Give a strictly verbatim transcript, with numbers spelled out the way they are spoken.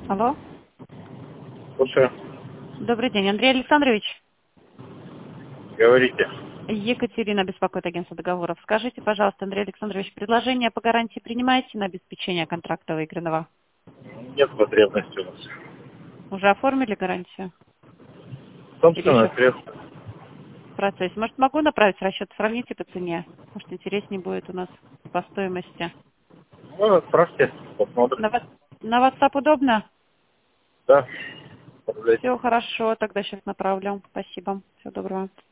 Алло. Слушаю. Добрый день, Андрей Александрович. Говорите. Екатерина беспокоит агентство договоров. Скажите, пожалуйста, Андрей Александрович, предложение по гарантии принимаете на обеспечение контракта выигранного? Нет потребности у нас. Уже оформили гарантию? Или Собственное еще средство. в процессе? Может, могу направить расчет? Сравните по цене. Может, интереснее будет у нас по стоимости. Ну, отправьте, На, посмотрим. ва- на WhatsApp удобно? Да, отправляйте. Все хорошо, тогда сейчас направлю. Спасибо. Всего доброго.